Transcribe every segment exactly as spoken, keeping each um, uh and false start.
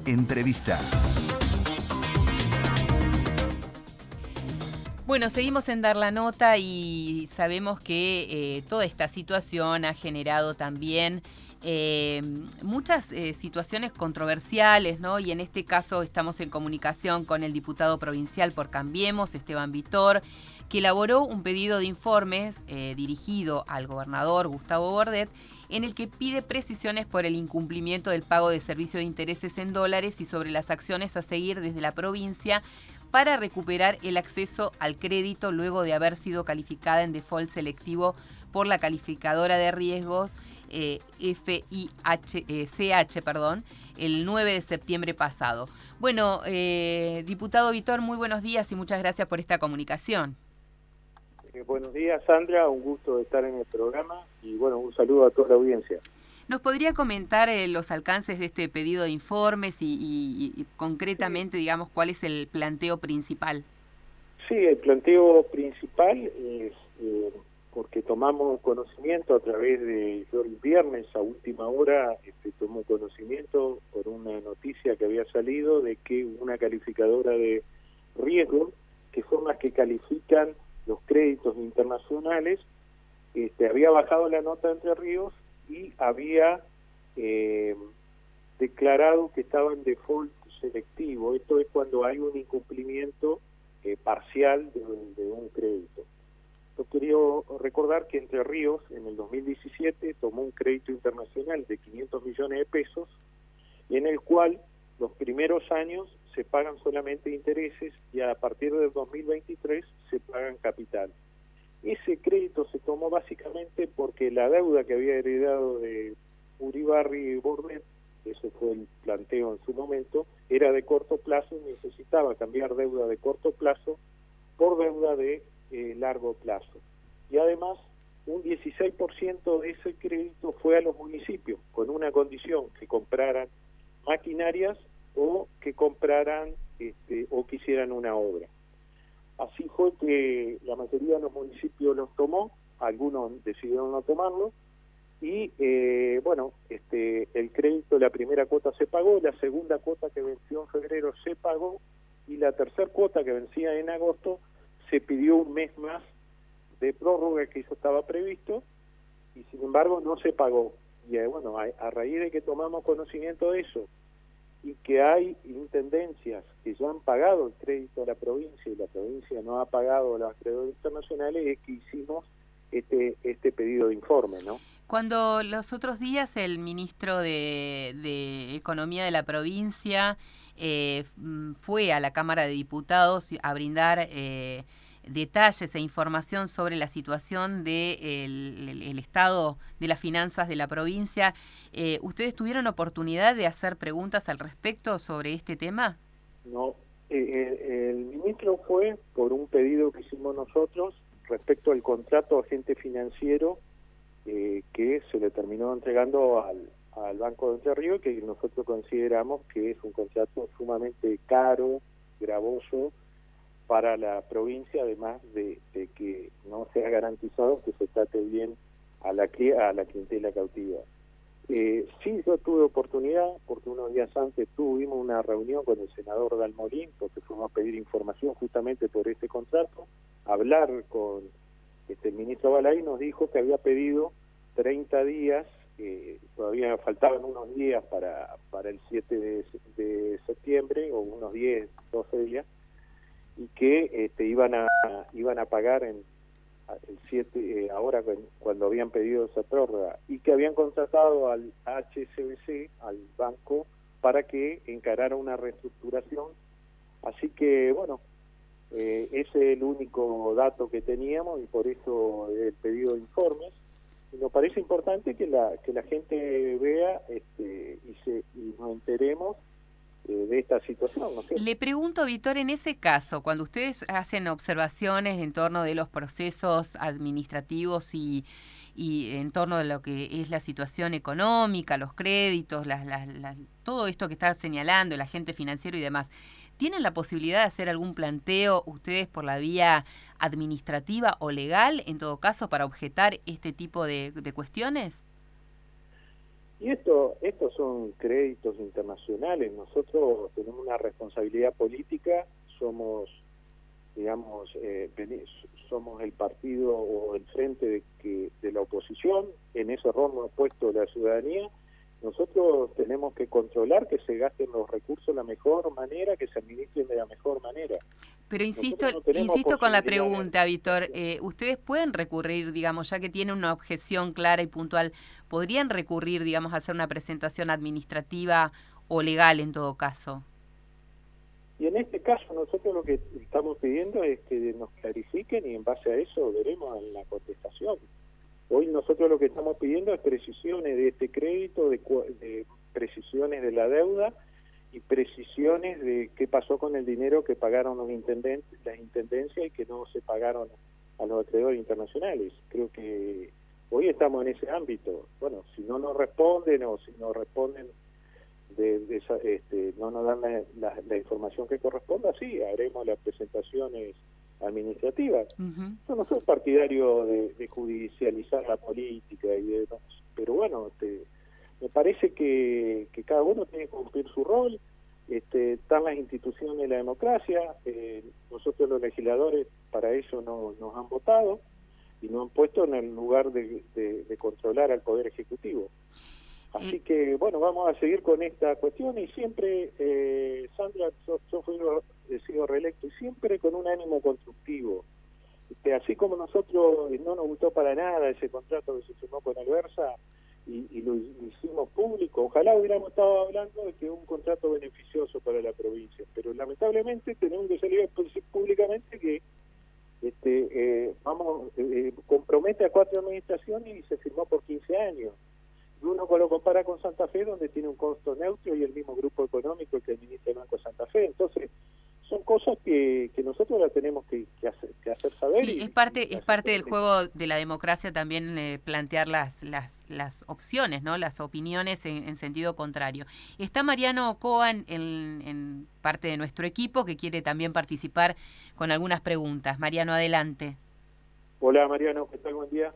Entrevista. Bueno, seguimos en Dar la Nota y sabemos que eh, toda esta situación ha generado también eh, muchas eh, situaciones controversiales, ¿no? Y en este caso estamos en comunicación con el diputado provincial por Cambiemos, Esteban Vitor, que elaboró un pedido de informes eh, dirigido al gobernador Gustavo Bordet, en el que pide precisiones por el incumplimiento del pago de servicio de intereses en dólares y sobre las acciones a seguir desde la provincia para recuperar el acceso al crédito luego de haber sido calificada en default selectivo por la calificadora de riesgos eh, F I C H, perdón, el nueve de septiembre pasado. Bueno, eh, diputado Vitor, muy buenos días y muchas gracias por esta comunicación. Eh, buenos días, Sandra, un gusto de estar en el programa y bueno, un saludo a toda la audiencia. ¿Nos podría comentar eh, los alcances de este pedido de informes y, y, y concretamente, digamos, cuál es el planteo principal? Sí, el planteo principal es eh, porque tomamos conocimiento a través de, yo el viernes a última hora este, tomó conocimiento por una noticia que había salido de que una calificadora de riesgo, que son las que califican los créditos internacionales, este, había bajado la nota de Entre Ríos y había eh, declarado que estaba en default selectivo. Esto es cuando hay un incumplimiento eh, parcial de, de un crédito. Yo quería recordar que Entre Ríos en el dos mil diecisiete tomó un crédito internacional de quinientos millones de pesos, en el cual los primeros años se pagan solamente intereses y a partir del dos mil veintitrés se pagan capital. Ese crédito se tomó básicamente porque la deuda que había heredado de Uribarri y Bordet, eso fue el planteo en su momento, era de corto plazo y necesitaba cambiar deuda de corto plazo por deuda de eh, largo plazo. Y además, un dieciséis por ciento de ese crédito fue a los municipios, con una condición, que compraran maquinarias o que compraran este, o que hicieran una obra. Así fue que la mayoría de los municipios los tomó, algunos decidieron no tomarlo, y eh, bueno, este, el crédito, la primera cuota se pagó, la segunda cuota que venció en febrero se pagó, y la tercera cuota que vencía en agosto se pidió un mes más de prórroga que eso estaba previsto, y sin embargo no se pagó. Y eh, bueno, a, a raíz de que tomamos conocimiento de eso, y que hay intendencias que ya han pagado el crédito a la provincia y la provincia no ha pagado a los acreedores internacionales, es que hicimos este este pedido de informe, ¿no? Cuando los otros días el ministro de, de Economía de la provincia eh, fue a la Cámara de Diputados a brindar eh, detalles e información sobre la situación del de el, el estado de las finanzas de la provincia, eh, ¿ustedes tuvieron oportunidad de hacer preguntas al respecto sobre este tema? No, eh, el, el ministro fue por un pedido que hicimos nosotros respecto al contrato agente financiero eh, que se le terminó entregando al, al Banco de Entre Ríos, que nosotros consideramos que es un contrato sumamente caro, gravoso para la provincia, además de, de que no se ha garantizado que se trate bien a la, a la clientela cautiva. Eh, sí, yo tuve oportunidad, porque unos días antes tuvimos una reunión con el senador Dalmolín, porque fuimos a pedir información justamente por este contrato, hablar con este, el ministro Balay, nos dijo que había pedido treinta días, eh, todavía faltaban unos días para, para el siete de, de septiembre, o unos diez, doce días, y que este, iban a iban a pagar en el siete eh, ahora cuando habían pedido esa prórroga, y que habían contratado al H S B C, al banco, para que encarara una reestructuración. Así que bueno, eh, ese es el único dato que teníamos y por eso el pedido de informes. Y nos parece importante que la que la gente vea este, y se y nos enteremos de esta situación, ¿no sé? Le pregunto, Vitor, en ese caso, cuando ustedes hacen observaciones en torno de los procesos administrativos y, y en torno de lo que es la situación económica, los créditos, las, las, las, todo esto que está señalando, el agente financiero y demás, ¿tienen la posibilidad de hacer algún planteo ustedes por la vía administrativa o legal, en todo caso, para objetar este tipo de, de cuestiones? Y esto, estos son créditos internacionales. Nosotros tenemos una responsabilidad política, somos, digamos, eh, somos el partido o el frente de, que, de la oposición, en ese rol nos ha puesto la ciudadanía. Nosotros tenemos que controlar que se gasten los recursos de la mejor manera, que se administren de la mejor manera. Pero insisto, no insisto con la pregunta, Víctor, eh, ¿ustedes pueden recurrir, digamos, ya que tienen una objeción clara y puntual, podrían recurrir, digamos, a hacer una presentación administrativa o legal en todo caso? Y en este caso nosotros lo que estamos pidiendo es que nos clarifiquen y en base a eso veremos en la contestación. Hoy nosotros lo que estamos pidiendo es precisiones de este crédito, de, de precisiones de la deuda y precisiones de qué pasó con el dinero que pagaron los intendentes, las intendencias y que no se pagaron a los acreedores internacionales. Creo que hoy estamos en ese ámbito. Bueno, si no nos responden o si nos responden, de, de esa, este, no nos dan la, la, la información que corresponda, sí, haremos las presentaciones administrativas. Uh-huh. Yo no soy partidario de, de judicializar la política y de, no, pero bueno, este, me parece que, que cada uno tiene que cumplir su rol. Este, están las instituciones de la democracia, eh, nosotros los legisladores para eso no, nos han votado y nos han puesto en el lugar de, de, de controlar al Poder Ejecutivo. Así que, bueno, vamos a seguir con esta cuestión y siempre, eh, Sandra, yo, yo fui, he sido reelecto y siempre con un ánimo constructivo. Este, así como nosotros no nos gustó para nada ese contrato que se firmó con Alversa y, y lo hicimos público, ojalá hubiéramos estado hablando de que es un contrato beneficioso para la provincia, pero lamentablemente tenemos que salir a decir públicamente que este, eh, vamos eh, compromete a cuatro administraciones y se firmó por quince años. Uno lo compara con Santa Fe, donde tiene un costo neutro y el mismo grupo económico que administra el Banco Santa Fe. Entonces, son cosas que, que nosotros las tenemos que, que, hacer, que hacer saber. Sí, y, es parte y es parte del juego de la democracia también eh, plantear las, las las opciones, ¿no? Las opiniones en, en sentido contrario. Está Mariano Coan en, en parte de nuestro equipo que quiere también participar con algunas preguntas. Mariano, adelante. Hola, Mariano, ¿qué tal? Buen día.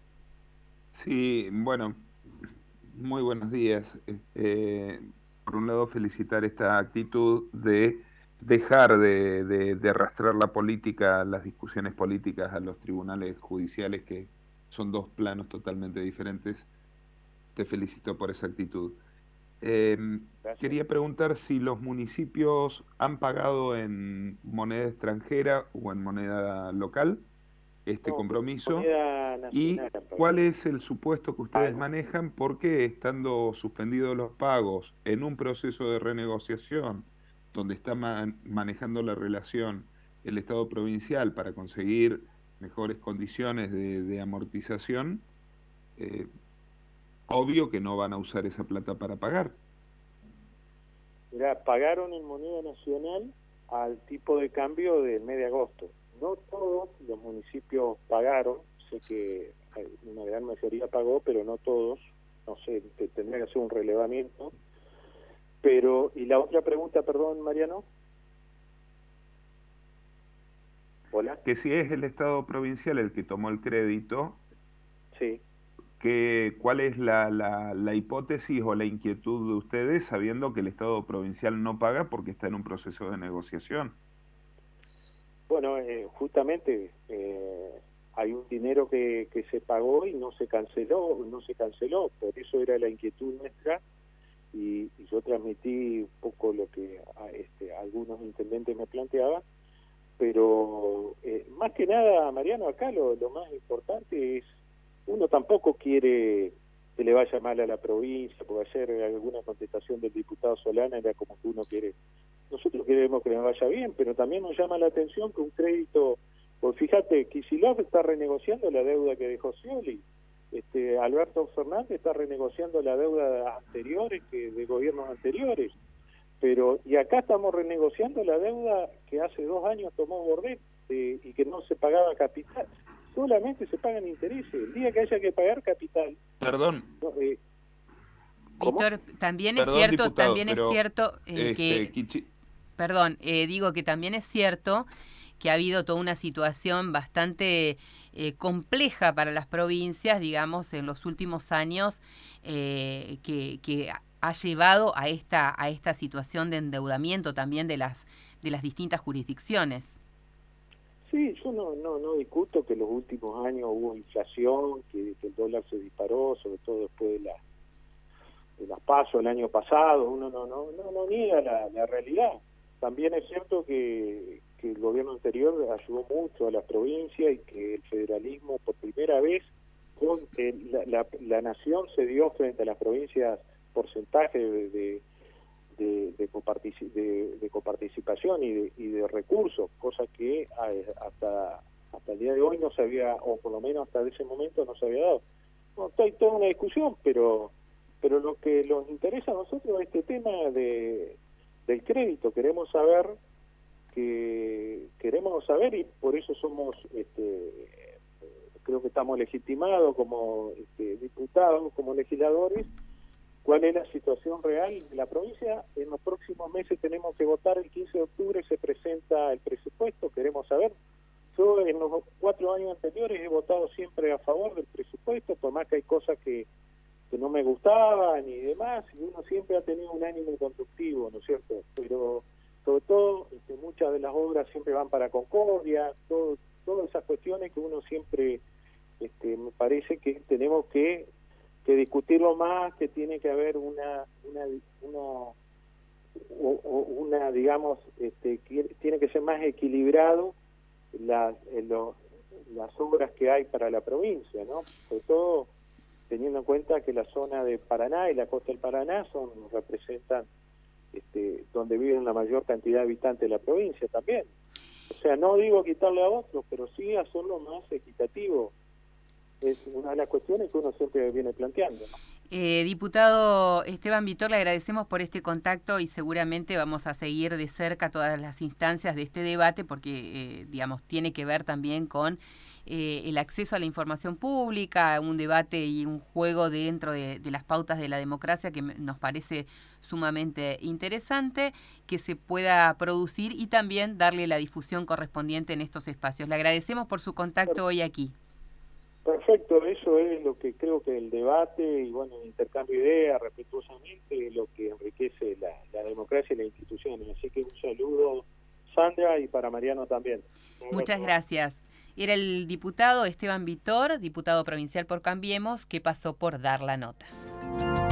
Sí, bueno... Muy buenos días. Eh, por un lado, felicitar esta actitud de dejar de, de, de arrastrar la política, las discusiones políticas a los tribunales judiciales, que son dos planos totalmente diferentes. Te felicito por esa actitud. Eh, quería preguntar si los municipios han pagado en moneda extranjera o en moneda local este no, compromiso y cuál es el supuesto que ustedes manejan, porque estando suspendidos los pagos en un proceso de renegociación donde está man manejando la relación el Estado provincial para conseguir mejores condiciones de, de amortización, eh, obvio que no van a usar esa plata para pagar. Mirá, pagaron en moneda nacional al tipo de cambio del mes de agosto. No todos los municipios pagaron, sé que una gran mayoría pagó, pero no todos, no sé, tendría que hacer un relevamiento. Pero, y la otra pregunta, perdón, Mariano. Hola. Que si es el Estado provincial el que tomó el crédito, sí. que, ¿cuál es la, la, la hipótesis o la inquietud de ustedes sabiendo que el Estado provincial no paga porque está en un proceso de negociación? Bueno, eh, justamente eh, hay un dinero que, que se pagó y no se canceló, no se canceló, por eso era la inquietud nuestra y, y yo transmití un poco lo que a, este, algunos intendentes me planteaban, pero eh, más que nada, Mariano, acá lo, lo más importante es, uno tampoco quiere que le vaya mal a la provincia, porque ayer alguna contestación del diputado Solana era como que uno quiere... Nosotros queremos que nos vaya bien, pero también nos llama la atención que un crédito, pues fíjate, Kicillof está renegociando la deuda que dejó Scioli, este, Alberto Fernández está renegociando la deuda anteriores que de gobiernos anteriores, pero y acá estamos renegociando la deuda que hace dos años tomó Bordet eh, y que no se pagaba capital, solamente se pagan intereses, el día que haya que pagar capital. Perdón. No, eh, Víctor, también es Perdón, cierto, diputado, también es cierto eh, este, que... Kichi... Perdón, eh, digo que también es cierto que ha habido toda una situación bastante eh, compleja para las provincias, digamos, en los últimos años, eh, que, que ha llevado a esta, a esta situación de endeudamiento también de las, de las distintas jurisdicciones. Sí, yo no, no, no discuto que en los últimos años hubo inflación, que, que el dólar se disparó, sobre todo después de la de las PASO el año pasado. Uno no no no, no niega la, la realidad. También es cierto que, que el gobierno anterior ayudó mucho a las provincias y que el federalismo por primera vez con eh, la, la, la nación se dio frente a las provincias porcentaje de, de De, de, coparticip de, de coparticipación y de, y de recursos, cosa que hasta hasta el día de hoy no se había, o por lo menos hasta ese momento no se había dado. Bueno, hay toda una discusión, pero pero lo que nos interesa a nosotros es este tema de del crédito. Queremos saber que queremos saber y por eso somos, este, creo que estamos legitimados como este, diputados, como legisladores. ¿Cuál es la situación real de la provincia? En los próximos meses tenemos que votar, el quince de octubre se presenta el presupuesto, queremos saber. Yo en los cuatro años anteriores he votado siempre a favor del presupuesto, por más que hay cosas que, que no me gustaban y demás, y uno siempre ha tenido un ánimo constructivo, ¿no es cierto? Pero sobre todo este, muchas de las obras siempre van para Concordia, todo, todas esas cuestiones que uno siempre, este, me parece que tenemos que que discutirlo más, que tiene que haber una una una o, o una digamos este que tiene que ser más equilibrado las lo, las obras que hay para la provincia, ¿no? Sobre todo teniendo en cuenta que la zona de Paraná y la costa del Paraná son representan este donde viven la mayor cantidad de habitantes de la provincia también. O sea, no digo quitarle a otros, pero sí hacerlo más equitativo. Es una de las cuestiones que uno siempre viene planteando, ¿no? Eh, diputado Esteban Vitor, le agradecemos por este contacto y seguramente vamos a seguir de cerca todas las instancias de este debate porque, eh, digamos, tiene que ver también con eh, el acceso a la información pública, un debate y un juego dentro de, de las pautas de la democracia que nos parece sumamente interesante que se pueda producir y también darle la difusión correspondiente en estos espacios. Le agradecemos por su contacto hoy aquí. Perfecto, eso es lo que creo que el debate y bueno, el intercambio de ideas respetuosamente es lo que enriquece la, la democracia y las instituciones. Así que un saludo, Sandra, y para Mariano también. Muchas gracias. Era el diputado Esteban Vitor, diputado provincial por Cambiemos, que pasó por Dar la Nota.